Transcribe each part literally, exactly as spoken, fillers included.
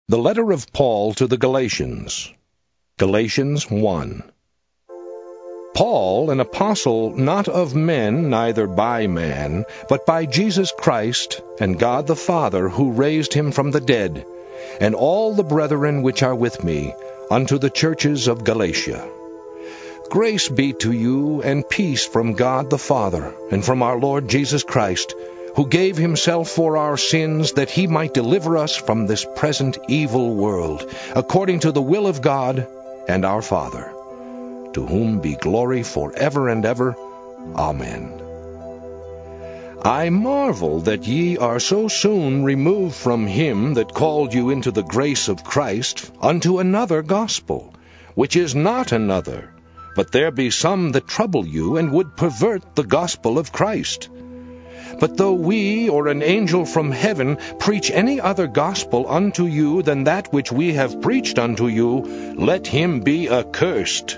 The letter of Paul to the Galatians. Galatians one. Paul, an apostle, not of men, neither by man, but by Jesus Christ, and God the Father, who raised him from the dead, and all the brethren which are with me, unto the churches of Galatia. Grace be to you, and peace from God the Father, and from our Lord Jesus Christ, who gave himself for our sins, that he might deliver us from this present evil world, according to the will of God and our Father, to whom be glory forever and ever. Amen. I marvel that ye are so soon removed from him that called you into the grace of Christ, unto another gospel, which is not another, but there be some that trouble you, and would pervert the gospel of Christ. But though we or an angel from heaven preach any other gospel unto you than that which we have preached unto you, let him be accursed.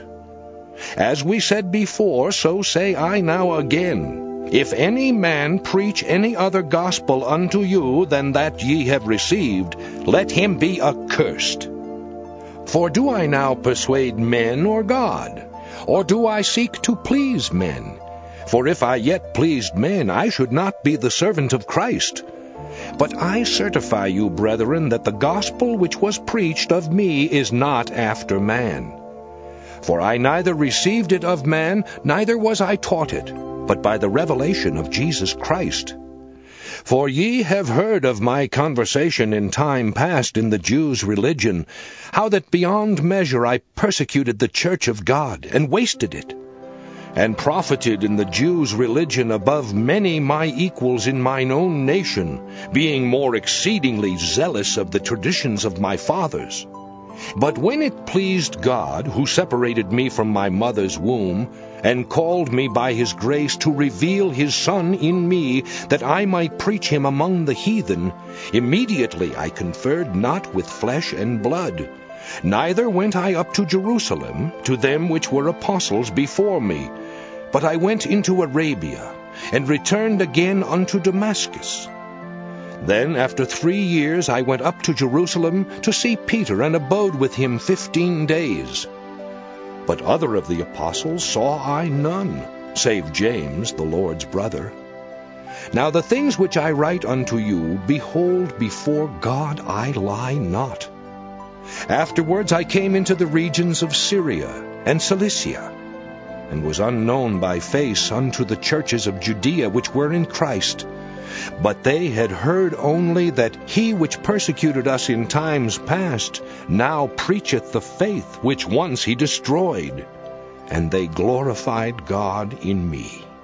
As we said before, so say I now again, if any man preach any other gospel unto you than that ye have received, let him be accursed. For do I now persuade men or God? Or do I seek to please men? For if I yet pleased men, I should not be the servant of Christ. But I certify you, brethren, that the gospel which was preached of me is not after man. For I neither received it of man, neither was I taught it, but by the revelation of Jesus Christ. For ye have heard of my conversation in time past in the Jews' religion, how that beyond measure I persecuted the church of God, and wasted it, and profited in the Jews' religion above many my equals in mine own nation, being more exceedingly zealous of the traditions of my fathers. But when it pleased God, who separated me from my mother's womb, and called me by his grace to reveal his Son in me, that I might preach him among the heathen, immediately I conferred not with flesh and blood, neither went I up to Jerusalem, to them which were apostles before me, but I went into Arabia, and returned again unto Damascus. Then after three years I went up to Jerusalem to see Peter, and abode with him fifteen days. But other of the apostles saw I none, save James, the Lord's brother. Now the things which I write unto you, behold, before God I lie not. Afterwards I came into the regions of Syria and Cilicia, and was unknown by face unto the churches of Judea which were in Christ. But they had heard only that he which persecuted us in times past now preacheth the faith which once he destroyed, and they glorified God in me.